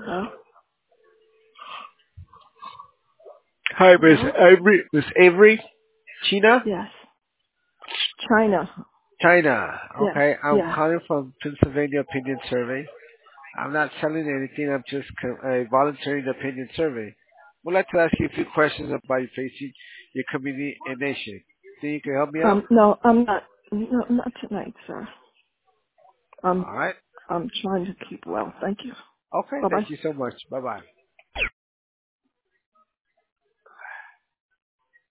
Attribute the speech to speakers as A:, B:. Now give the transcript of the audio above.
A: Hello?
B: Hi, Miss
A: Hello?
B: Avery. Miss Avery, China,
A: Yes. China.
B: China.
A: Yes.
B: Okay, I'm
A: Yeah.
B: calling from Pennsylvania Opinion Survey. I'm not selling anything. I'm just volunteering the opinion survey. Would like to ask you a few questions about your facing your community and nation. Think you can help me out?
A: No, I'm not. No, not tonight, sir.
B: All right.
A: I'm trying to keep well. Thank you.
B: Okay.
A: Bye bye.
B: Thank you so much. Bye bye.